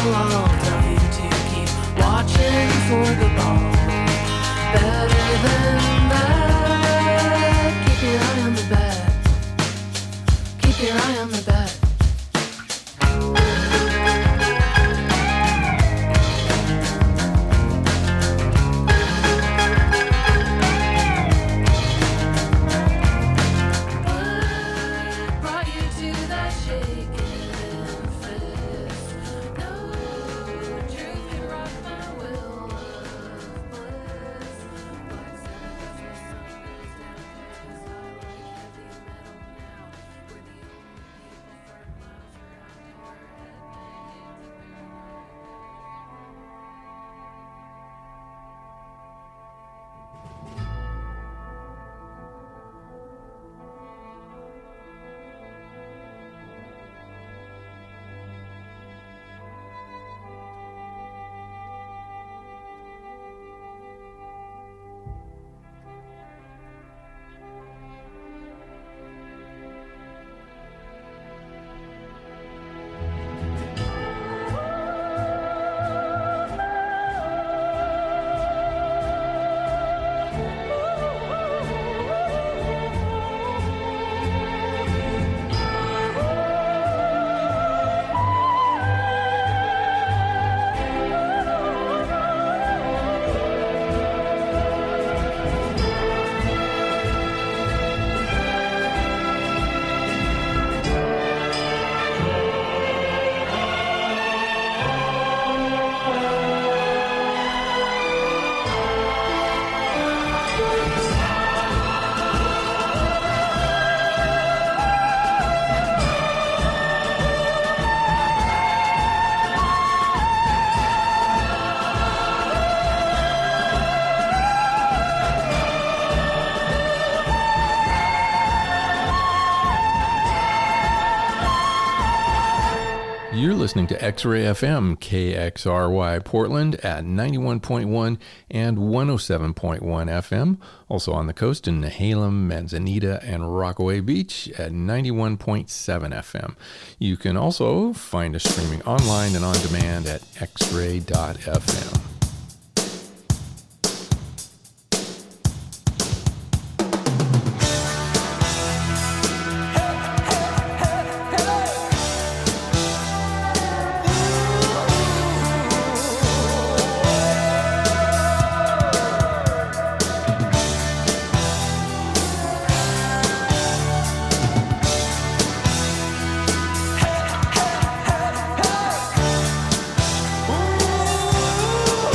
I'll tell you to keep watching for the ball. Better than that, keep your eye on the bat. Keep your eye on the bat. You're listening to X-Ray FM, KXRY Portland at 91.1 and 107.1 FM. Also on the coast in Nehalem, Manzanita, and Rockaway Beach at 91.7 FM. You can also find us streaming online and on demand at xray.fm. Ooh.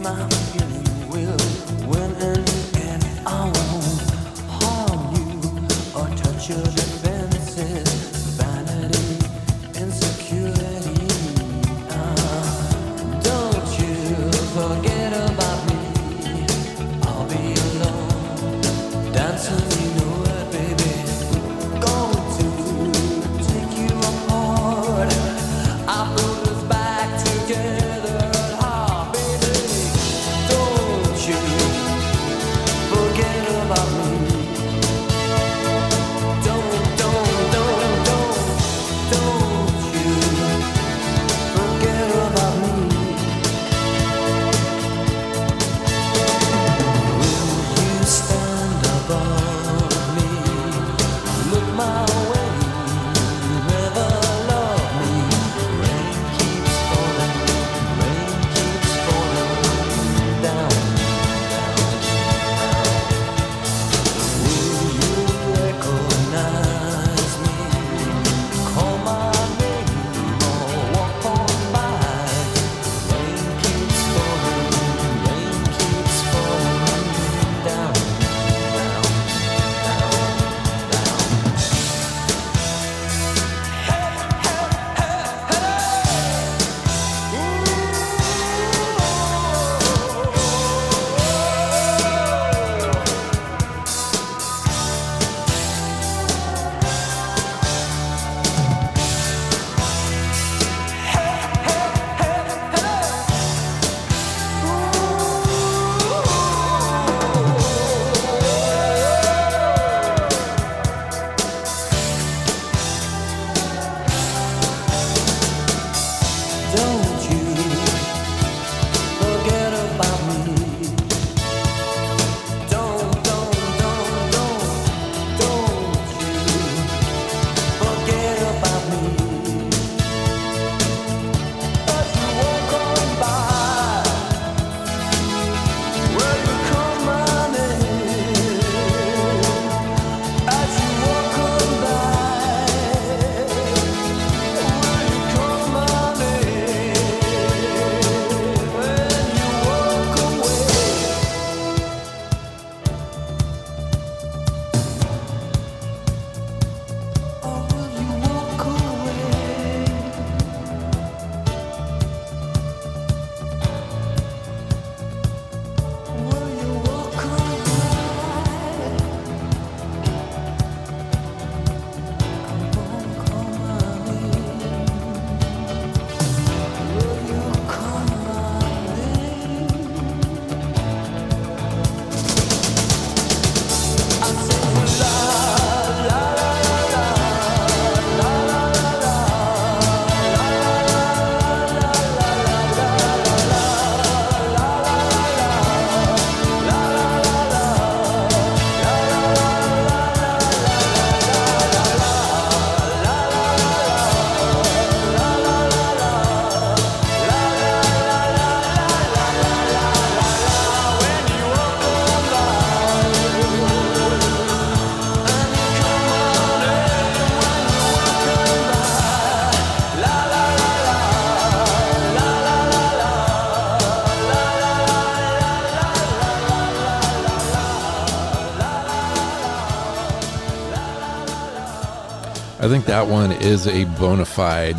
I think that one is a bona fide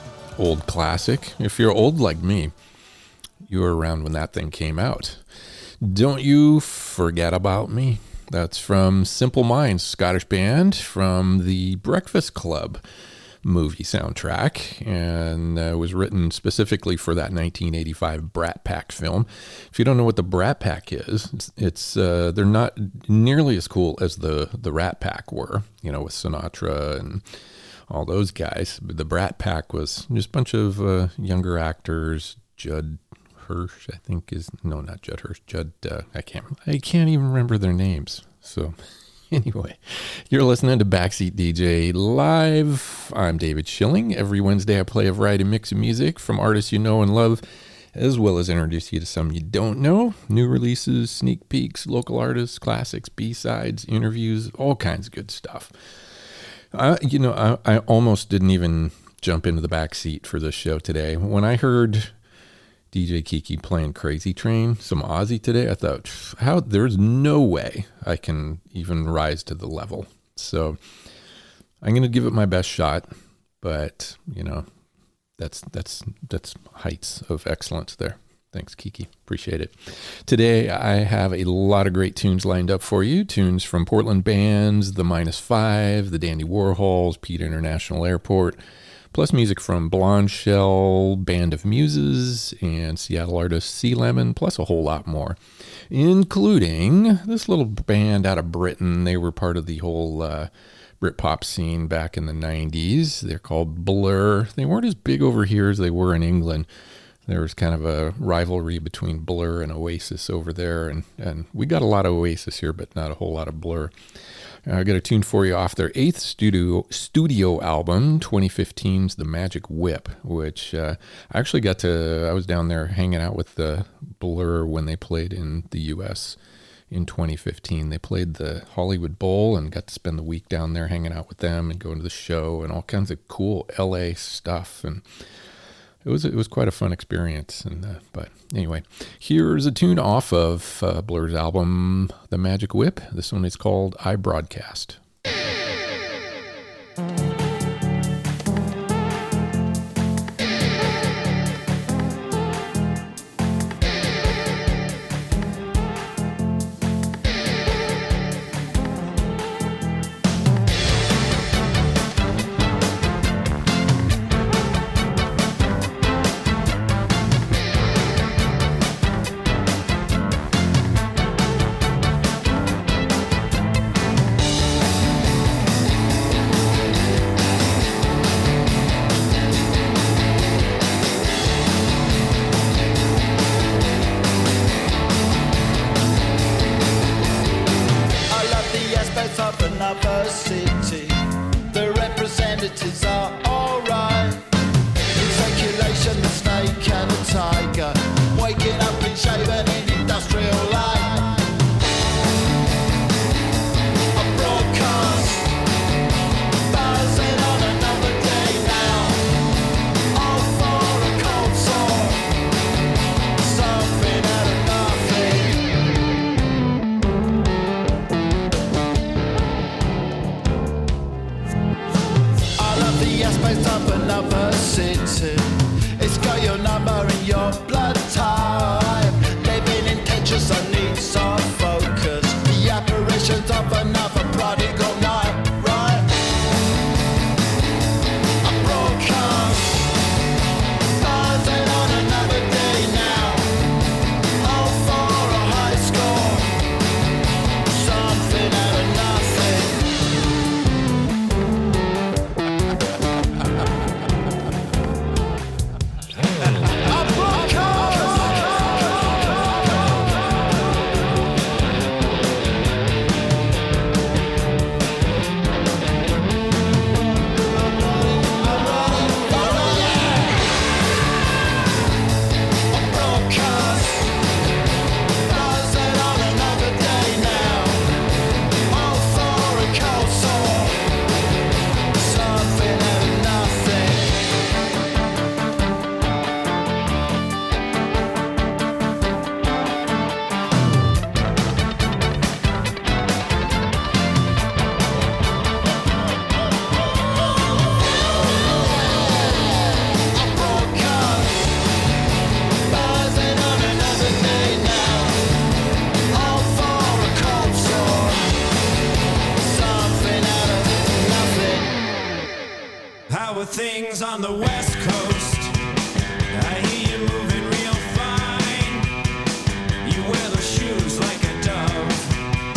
old classic. If you're old like me, you were around when that thing came out. Don't You Forget About Me. That's from Simple Minds, Scottish band from the Breakfast Club movie soundtrack, and was written specifically for that 1985 Brat Pack film. If you don't know what the Brat Pack is, it's they're not nearly as cool as the Rat Pack were, you know, with Sinatra and all those guys. But the Brat Pack was just a bunch of younger actors. Judd Hirsch, I think is, no, not Judd Hirsch. Judd, I can't even remember their names. So anyway, you're listening to Backseat DJ Live. I'm David Schilling. Every Wednesday I play a variety mix of music from artists you know and love, as well as introduce you to some you don't know. New releases, sneak peeks, local artists, classics, B-sides, interviews, all kinds of good stuff. I almost didn't even jump into the back seat for this show today. When I heard DJ Kiki playing Crazy Train, some Ozzy today. I thought, there's no way I can even rise to the level. So I'm going to give it my best shot, but that's heights of excellence there. Thanks, Kiki. Appreciate it. Today, I have a lot of great tunes lined up for you. Tunes from Portland bands, the -5, the Dandy Warhols, Pete International Airport, plus music from Blonde Shell, Band of Muses, and Seattle artist Sea Lemon, plus a whole lot more, including this little band out of Britain. They were part of the whole Britpop scene back in the 90s. They're called Blur. They weren't as big over here as they were in England. There was kind of a rivalry between Blur and Oasis over there, and we got a lot of Oasis here, but not a whole lot of Blur. I got a tune for you off their 8th studio album, 2015's The Magic Whip, which I actually I was down there hanging out with the Blur when they played in the U.S. in 2015. They played the Hollywood Bowl and got to spend the week down there hanging out with them and going to the show and all kinds of cool LA stuff. And it was quite a fun experience. But anyway, here's a tune off of Blur's album, The Magic Whip. This one is called I Broadcast. Things on the West Coast, I hear you moving real fine. You wear those shoes like a dove.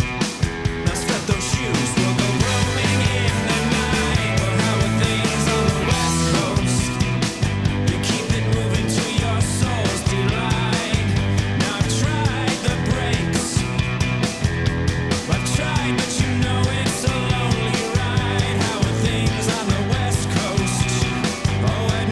Now step those shoes, we'll go roaming in the night. Well, how are things on the West Coast? You keep it moving to your soul's delight. Now I've tried the brakes, I've tried, but you know it's a lonely ride. How are things on the West Coast? Oh, and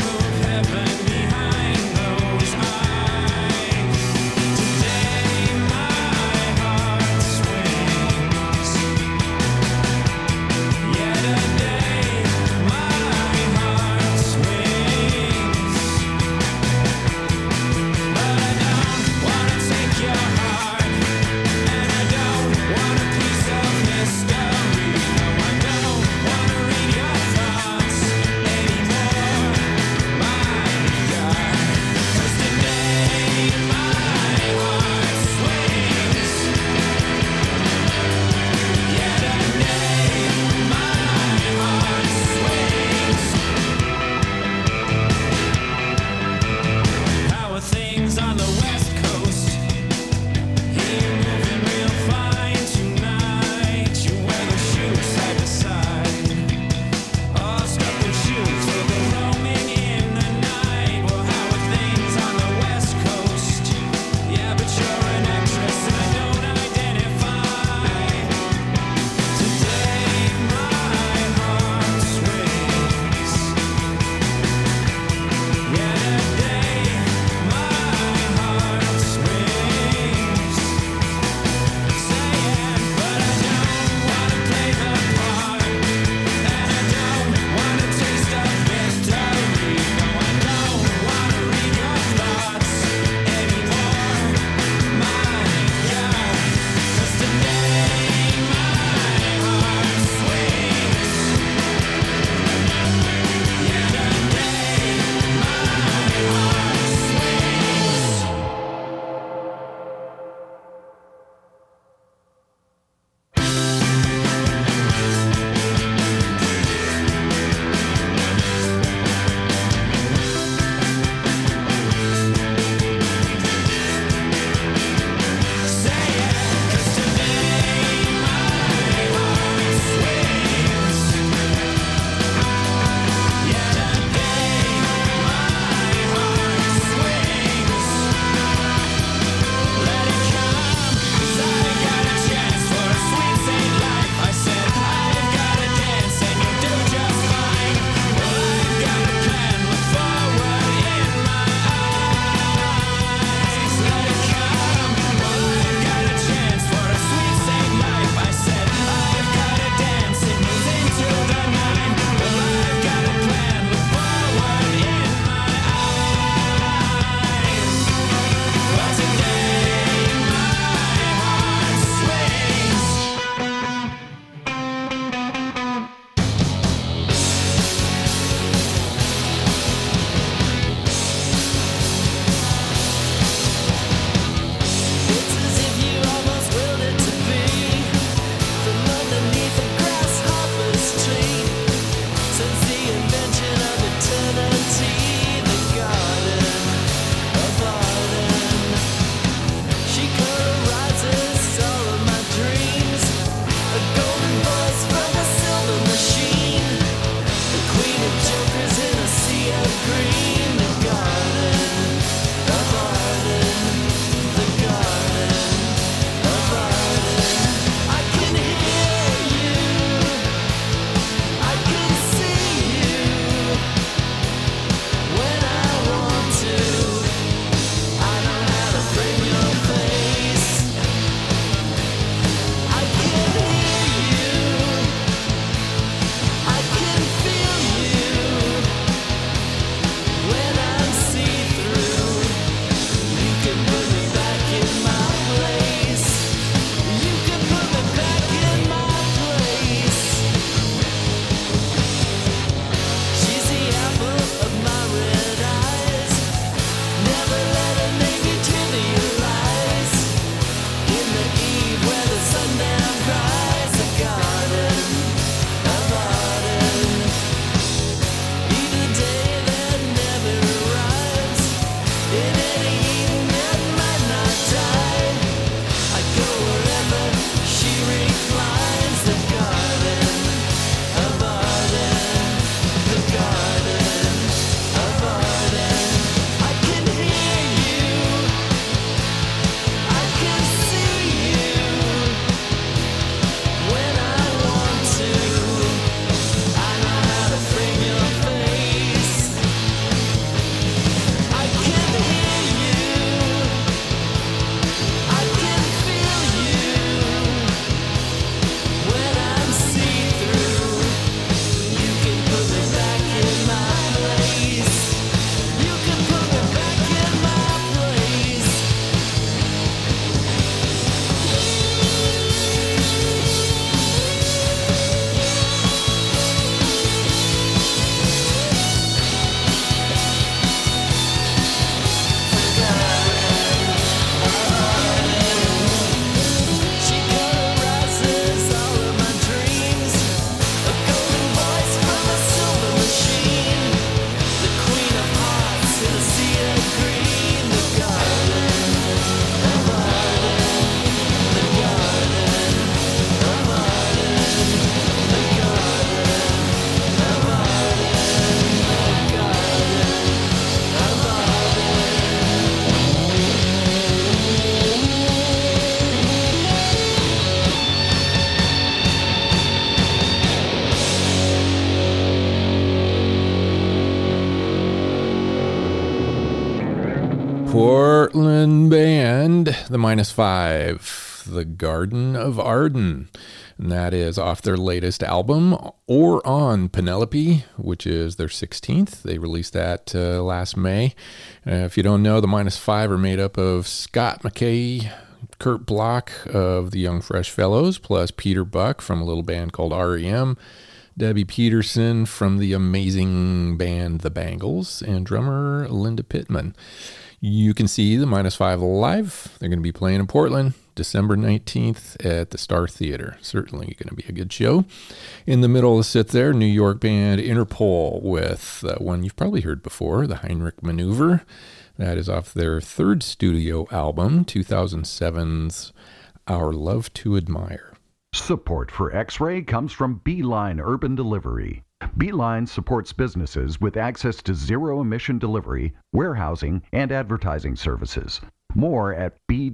the -5, The Garden of Arden. And that is off their latest album, Or on Penelope, which is their 16th. They released that last May. If you don't know, the -5 are made up of Scott McKay, Kurt Block of the Young Fresh Fellows, plus Peter Buck from a little band called REM, Debbie Peterson from the amazing band The Bangles, and drummer Linda Pittman. You can see the -5 live. They're going to be playing in Portland, December 19th at the Star Theater. Certainly going to be a good show. In the middle, sit there, New York band Interpol with one you've probably heard before, the Heinrich Maneuver. That is off their third studio album, 2007's Our Love to Admire. Support for X-Ray comes from Beeline Urban Delivery. Beeline supports businesses with access to zero-emission delivery, warehousing, and advertising services. More at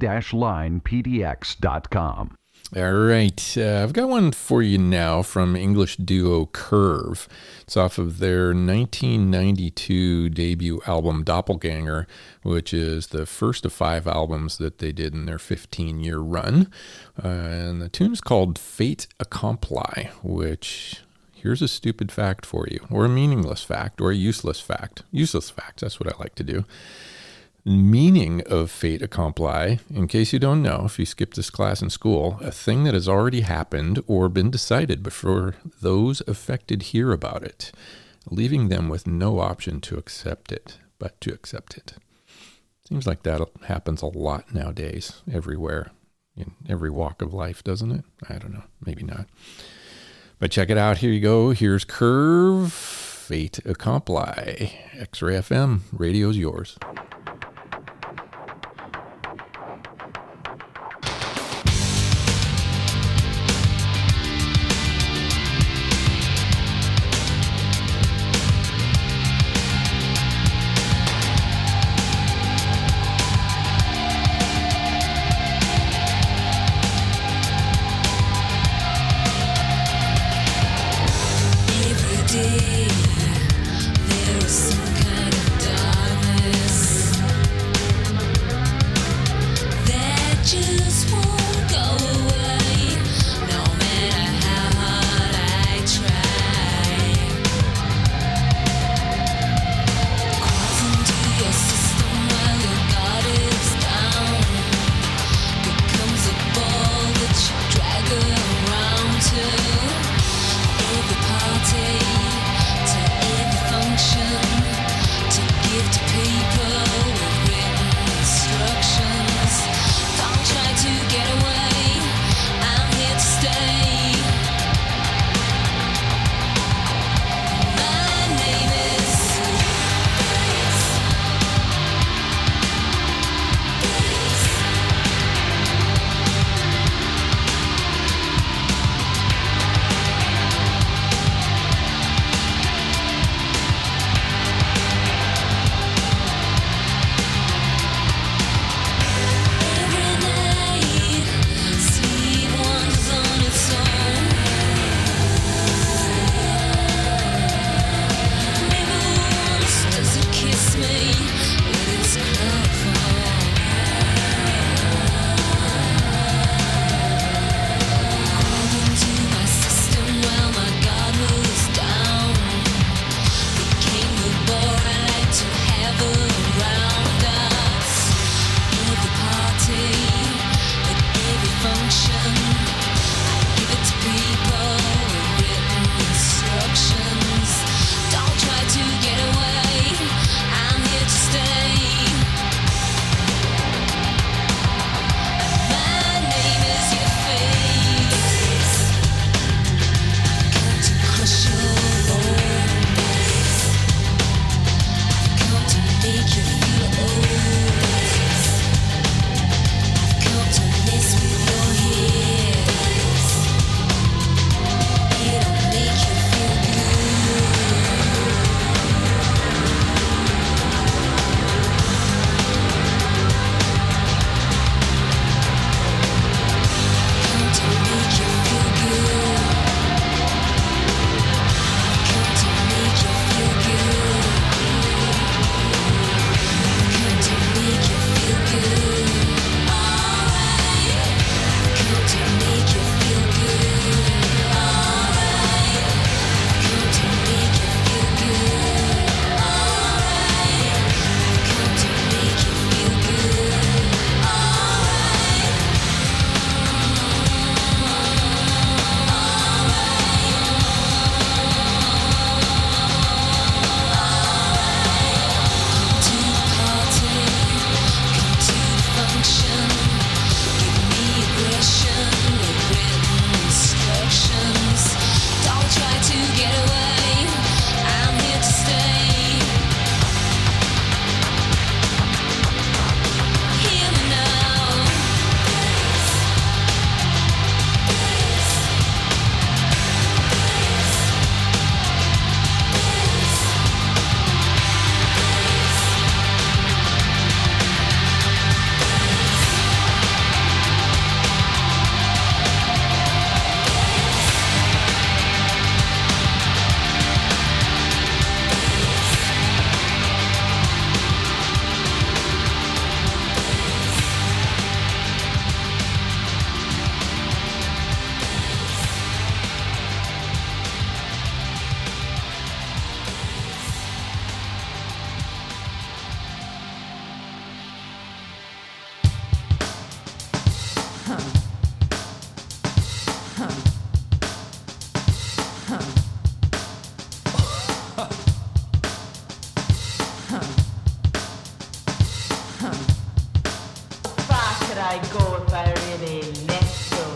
b-linepdx.com. All right, I've got one for you now from English duo Curve. It's off of their 1992 debut album Doppelganger, which is the first of 5 albums that they did in their 15-year run. And the tune is called Fait Accompli, which, here's a stupid fact for you, or a meaningless fact, or a useless fact. Useless facts, that's what I like to do. Meaning of fait accompli, in case you don't know, if you skipped this class in school, a thing that has already happened or been decided before those affected hear about it, leaving them with no option to accept it, but to accept it. Seems like that happens a lot nowadays, everywhere, in every walk of life, doesn't it? I don't know, maybe not. But check it out, here you go. Here's Curve, Fait Accompli. X-Ray FM, radio's yours. There is some kind of darkness go if I really let go?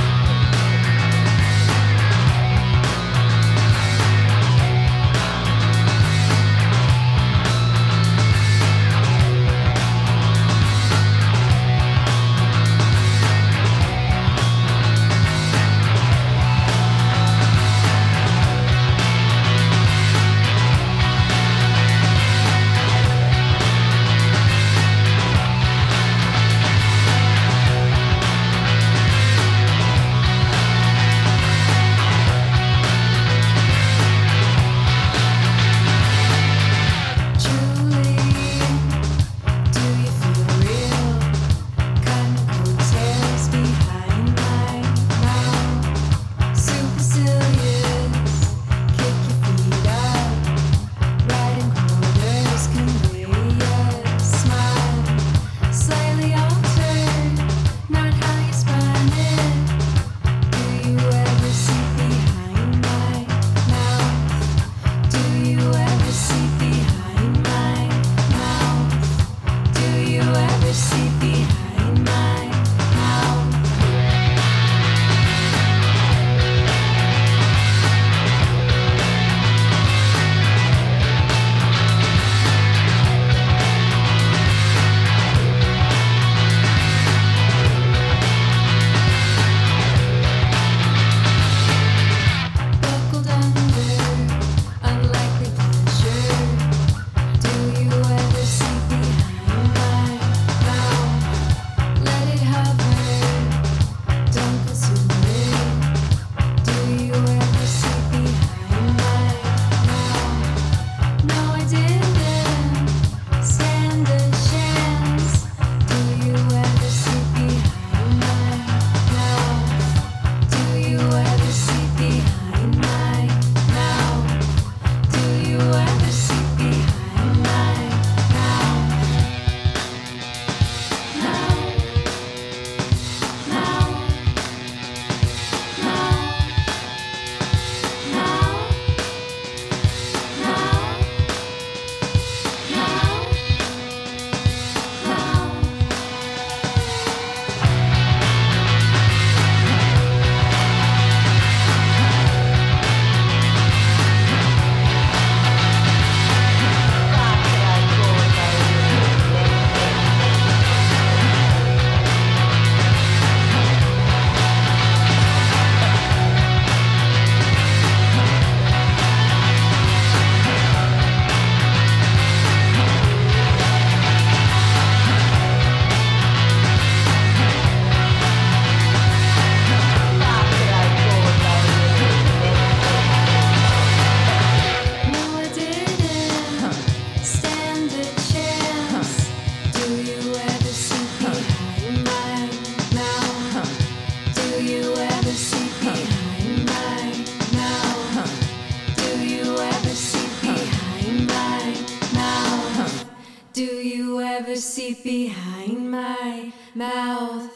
seat behind my mouth.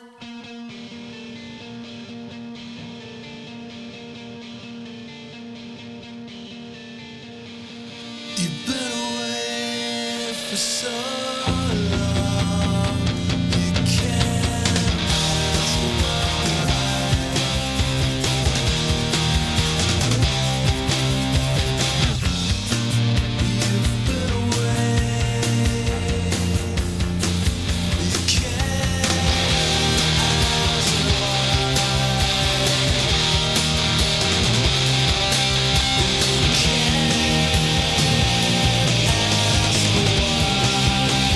You've been away for so long, you can't pass me by. You've been away, you can't ask why.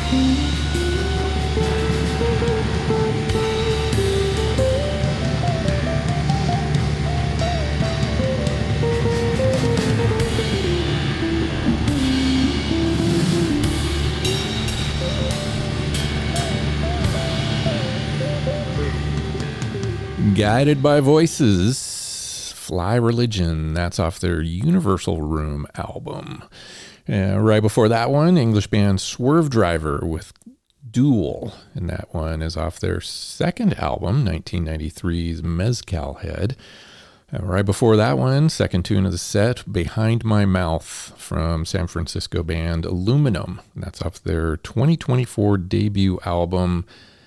Guided by Voices, Fly Religion. That's off their Universal Room album. Right before that one, English band Swerve Driver with Duel. And that one is off their second album, 1993's Mezcal Head. Right before that one, second tune of the set, Behind My Mouth from San Francisco band Aluminum. And that's off their 2024 debut album,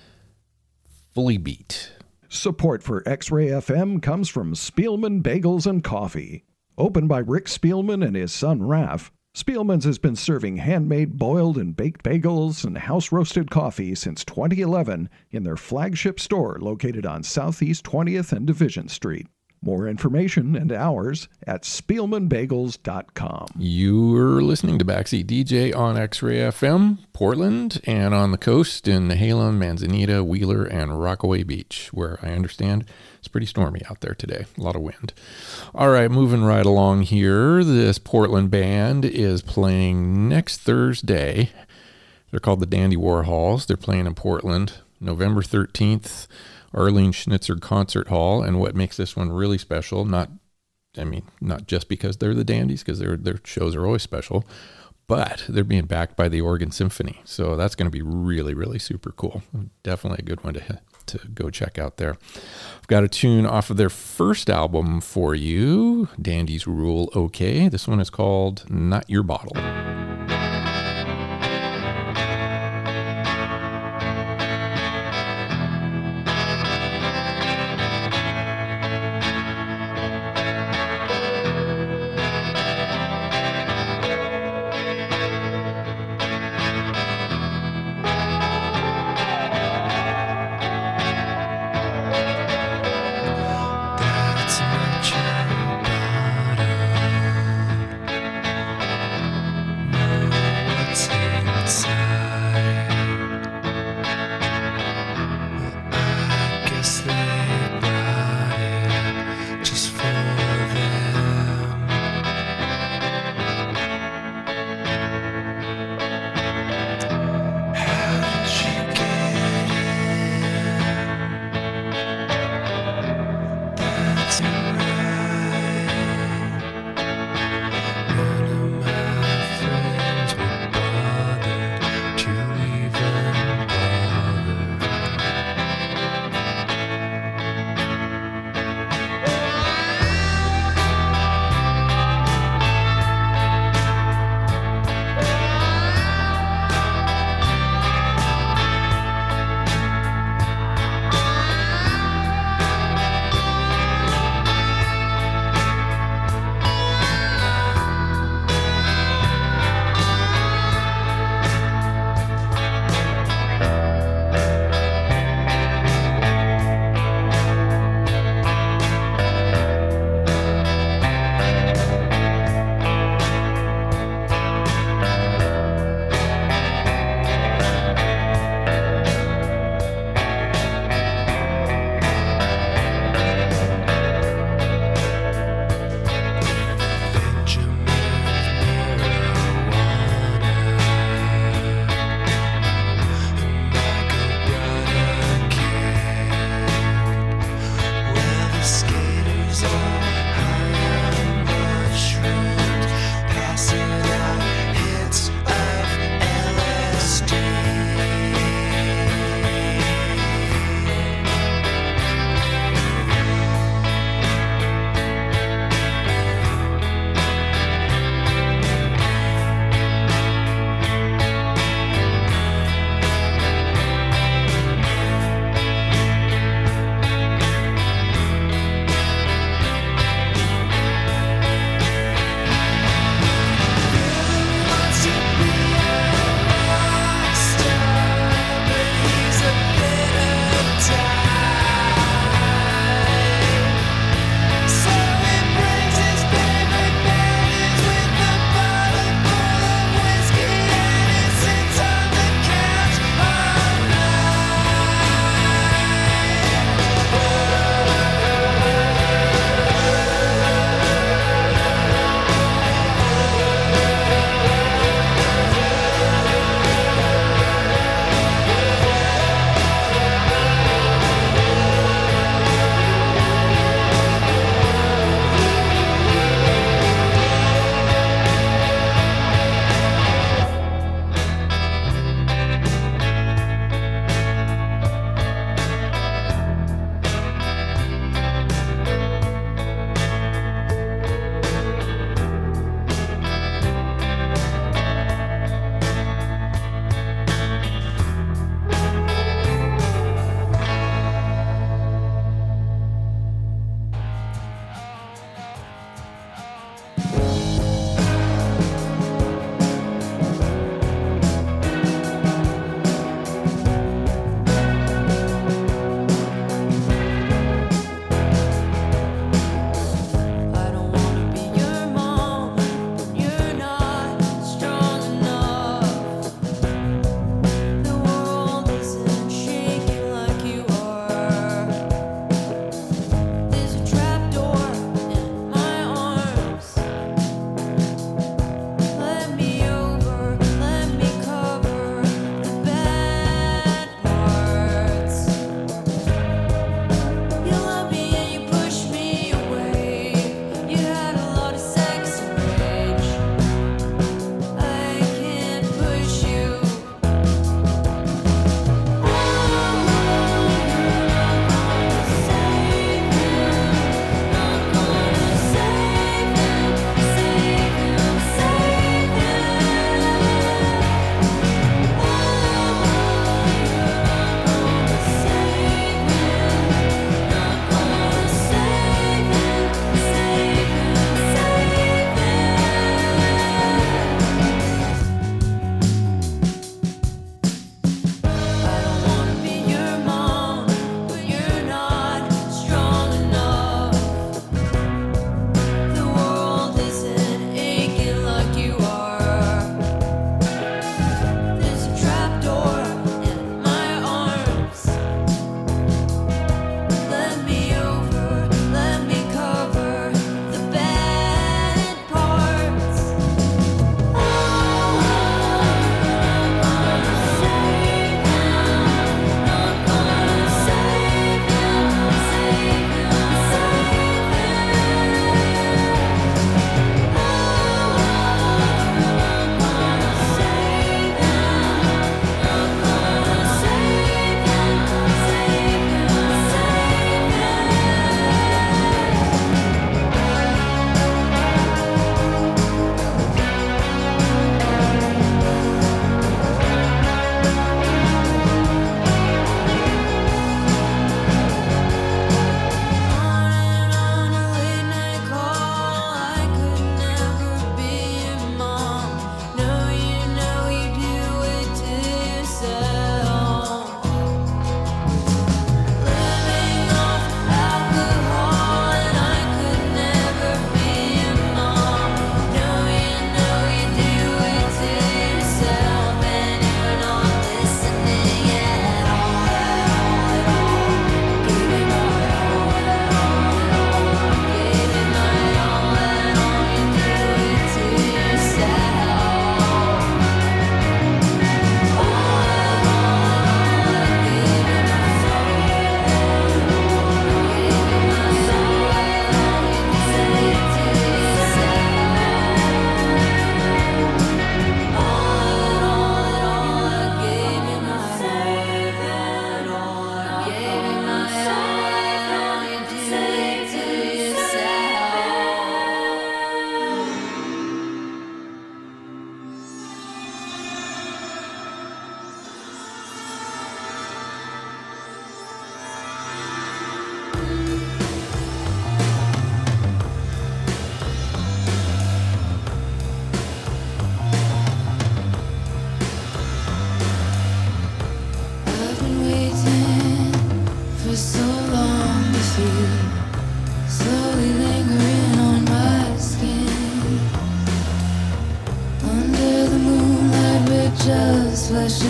Fully Beat. Support for X-Ray FM comes from Spielman Bagels and Coffee. Opened by Rick Spielman and his son Raph, Spielman's has been serving handmade boiled and baked bagels and house-roasted coffee since 2011 in their flagship store located on Southeast 20th and Division Street. More information and hours at SpielmanBagels.com. You're listening to Backseat DJ on X-Ray FM, Portland, and on the coast in Nehalem, Manzanita, Wheeler, and Rockaway Beach, where I understand it's pretty stormy out there today. A lot of wind. All right, moving right along here. This Portland band is playing next Thursday. They're called the Dandy Warhols. They're playing in Portland, November 13th. Arlene Schnitzer Concert Hall. And what makes this one really special, not just because they're the Dandies, because their shows are always special, but they're being backed by the Oregon Symphony. So that's going to be really, really super cool. Definitely a good one to go check out there. I've got a tune off of their first album for you, Dandies Rule OK. This one is called Not Your Bottle. That's not your bottle.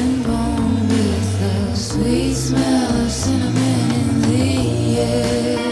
herringbone with the sweet smell of cinnamon in the air.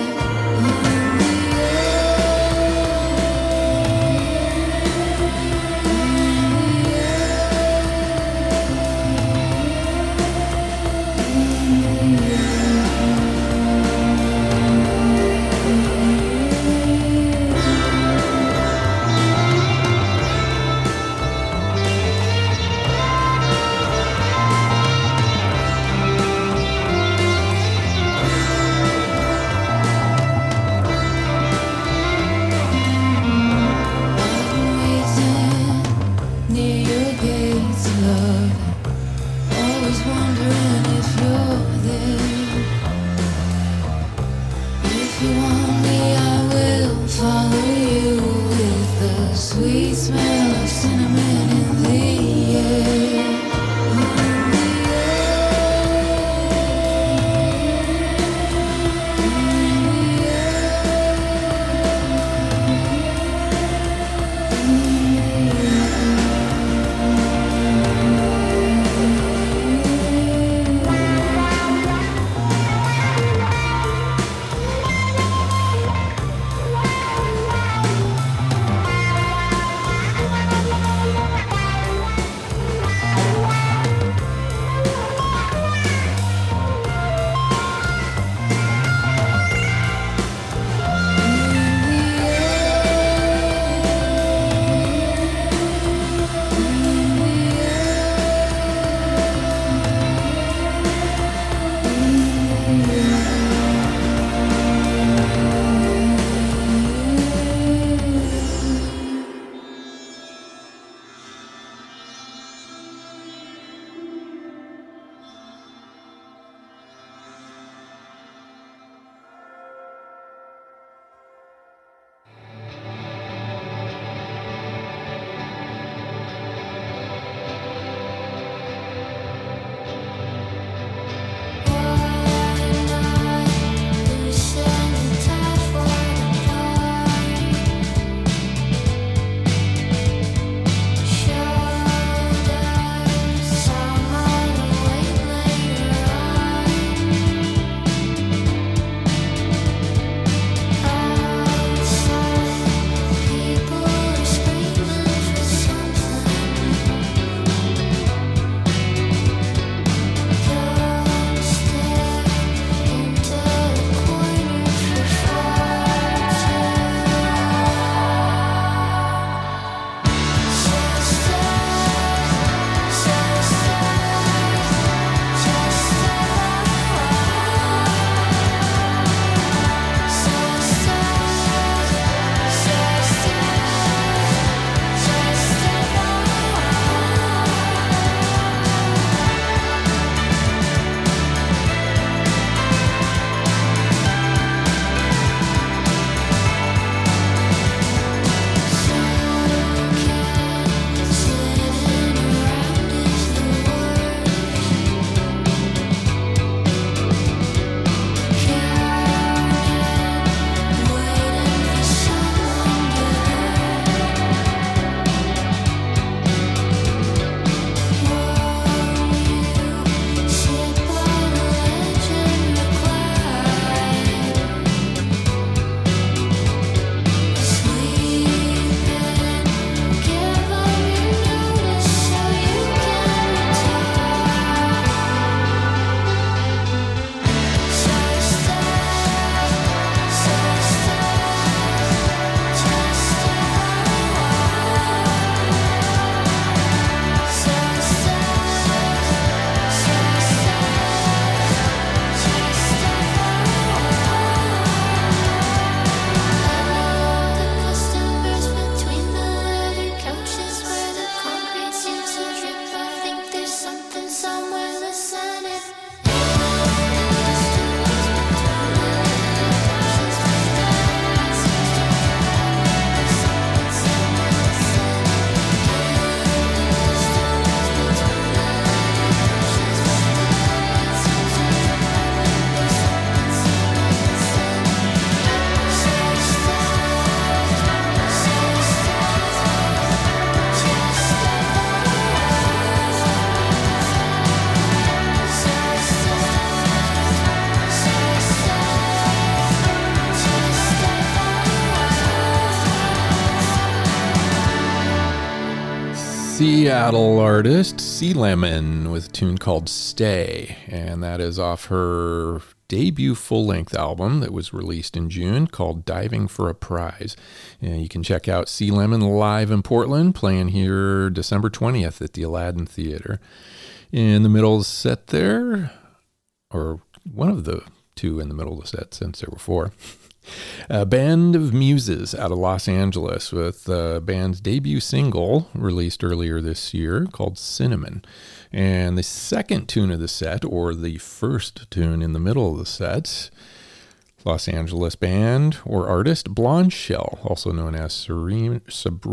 Seattle artist Sea Lemon with a tune called Stay, and that is off her debut full-length album that was released in June called Diving for a Prize. And you can check out Sea Lemon live in Portland, playing here December 20th at the Aladdin Theater. In the middle of the set there, or one of the two in the middle of the set since there were four, a Band of Muses out of Los Angeles with the band's debut single released earlier this year called Cinnamon. And the second tune of the set, or the first tune in the middle of the set, Los Angeles band or artist Blonde Shell, also known as Sabrina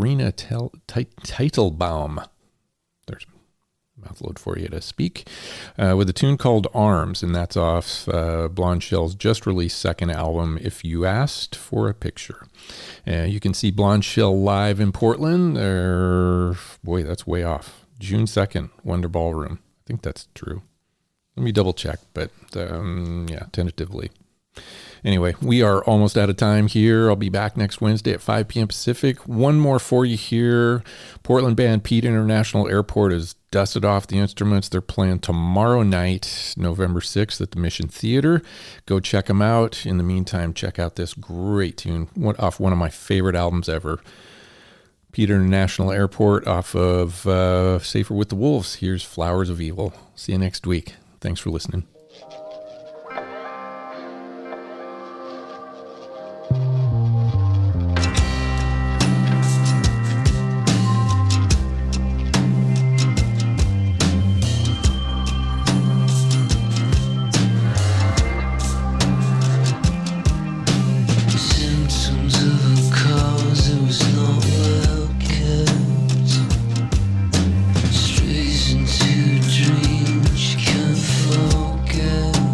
Teitelbaum. There's mouthload for you to speak, with a tune called Arms, and that's off Blonde Shell's just released second album, If You Asked for a Picture. You can see Blonde Shell live in Portland. Boy, that's way off. June 2nd, Wonder Ballroom. I think that's true. Let me double check, but yeah, tentatively. Anyway, we are almost out of time here. I'll be back next Wednesday at 5 p.m. Pacific. One more for you here. Portland band Pete International Airport has dusted off the instruments. They're playing tomorrow night, November 6th at the Mission Theater. Go check them out. In the meantime, check out this great tune off one of my favorite albums ever. Pete International Airport off of Safer with the Wolves. Here's Flowers of Evil. See you next week. Thanks for listening. Strays into dreams you can't focus.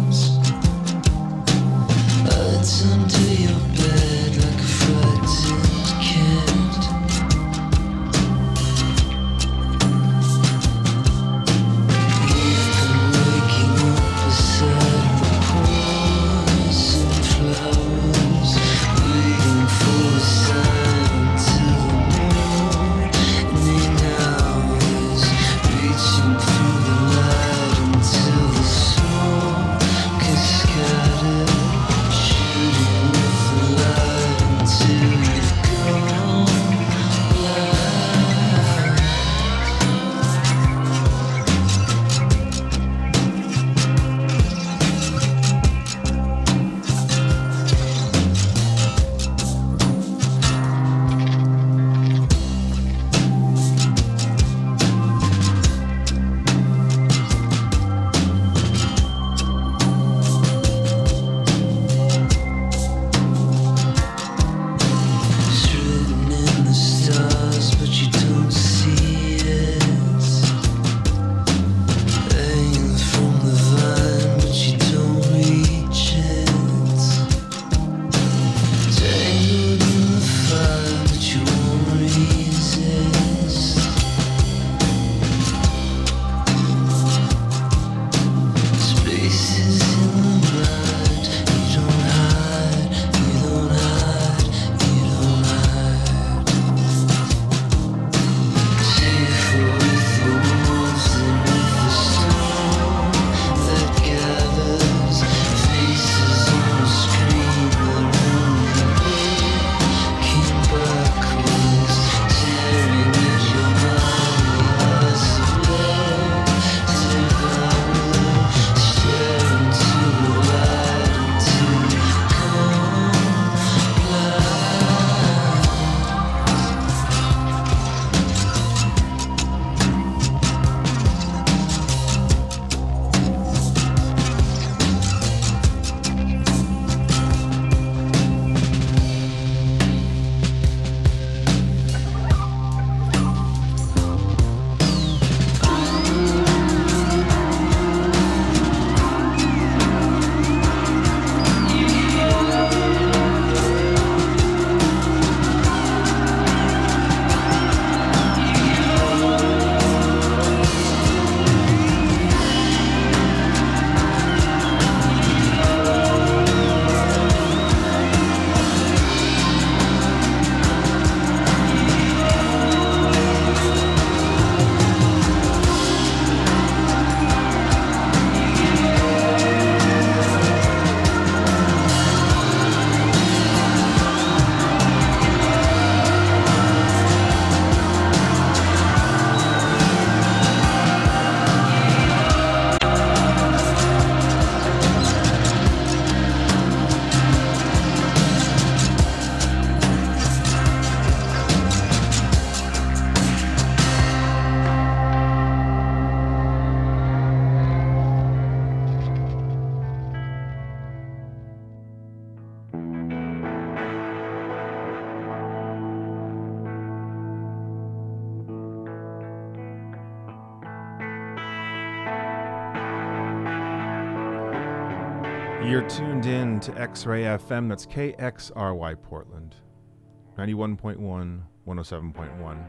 You're tuned in to X-Ray FM. That's KXRY Portland, 91.1, 107.1.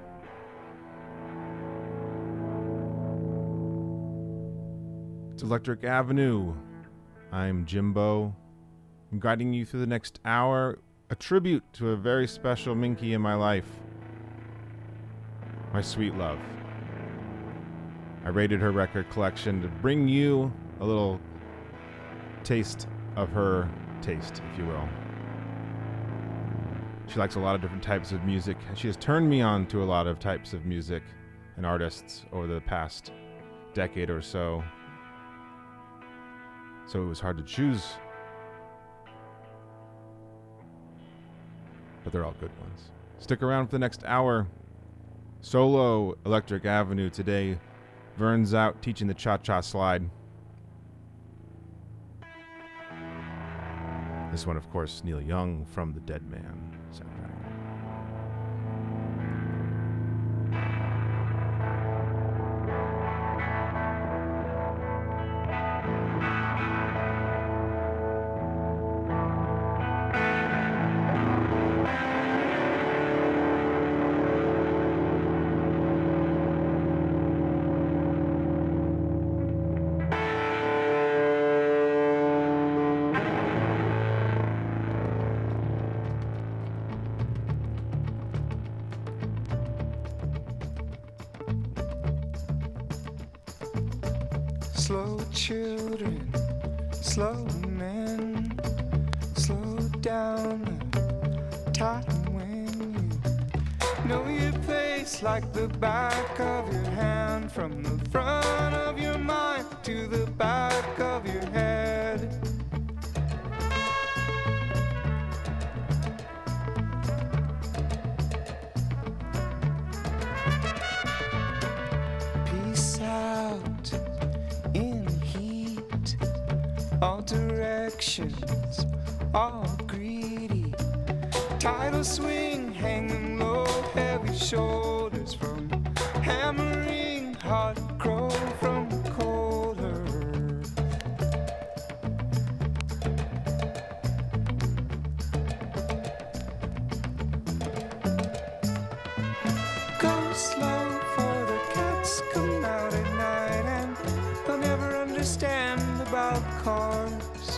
It's Electric Avenue. I'm Jimbo. I'm guiding you through the next hour, a tribute to a very special Minky in my life, my sweet love. I raided her record collection to bring you a little taste of her taste, if you will. She likes a lot of different types of music, and she has turned me on to a lot of types of music and artists over the past decade or so. So it was hard to choose, but they're all good ones. Stick around for the next hour. Solo Electric Avenue today. Vern's out teaching the cha-cha slide. This one, of course, Neil Young from The Dead Man soundtrack. Slow children, slow men, slow down the time when you know your place like the back of your hand, from the front of your mind to the back of your head. Peace out in heat, all directions, all greedy. Tidal swing, hanging low, heavy shoulders from hammering, hot crow from colder. Go slow for the cats come out at night, and they'll never understand about cars.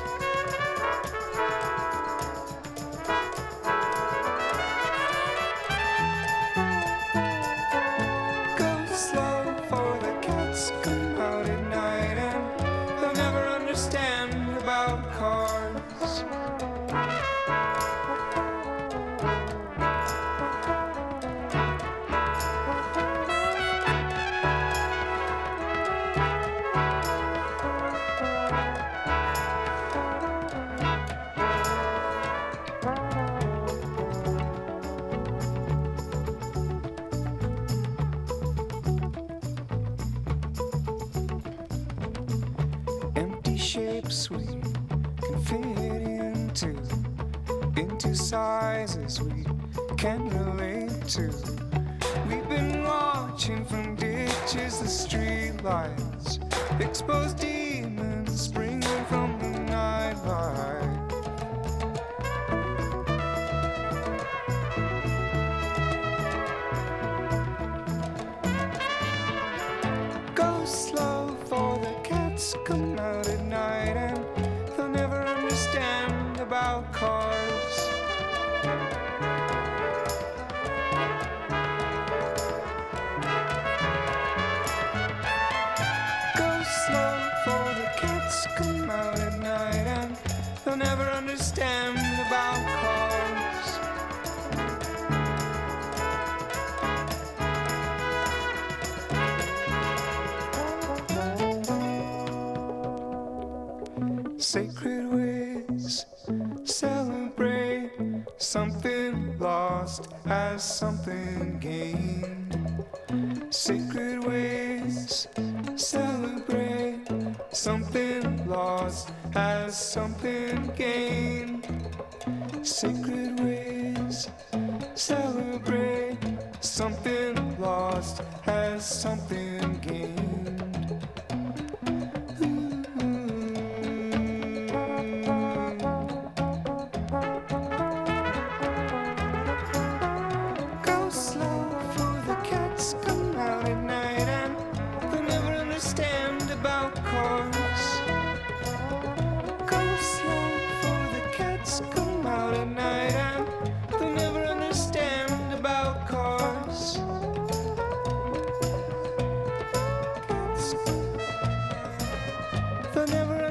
Go slow for the cats come out at night, and they'll never understand about cars. Empty shapes we can fit into sizes we can relate to. We've been watching from ditches, the street lights, exposed demons springing from the nightlight. Go slow for the cats come out at night, and they'll never understand about cars. Go slow for the cats come out at night, and they'll never understand about cars. Sacred ways celebrate something lost as something gained. Sacred ways celebrate something lost as something gained. Sacred ways celebrate something lost as something gained. Ooh.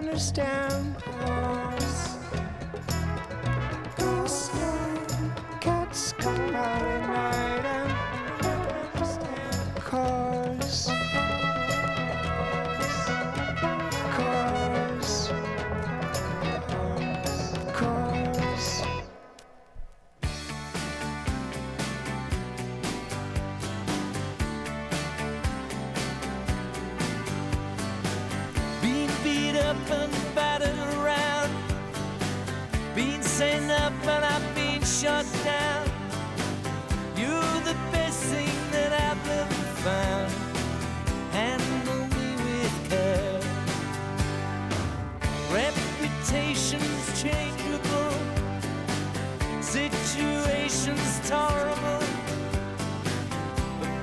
understand. Cats come out at night and cars. Being beat up and battered around, being sent up and I've been shut down. You're the best thing that I've ever found.